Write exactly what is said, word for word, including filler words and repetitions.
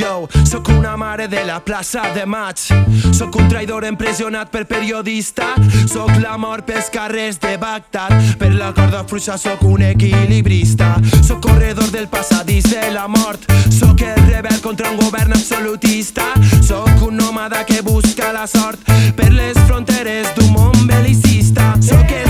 Yo, sóc una mare de la plaça de maig. Sóc un traïdor empresonat per periodista. Sóc l'amor pels carrers de Bagdad. Per la corda fluixa sóc un equilibrista. Sóc corredor del passadís de la mort. Sóc el rebel contra un govern absolutista. Sóc un nòmada que busca la sort per les fronteres d'un món bel·licista. Sóc el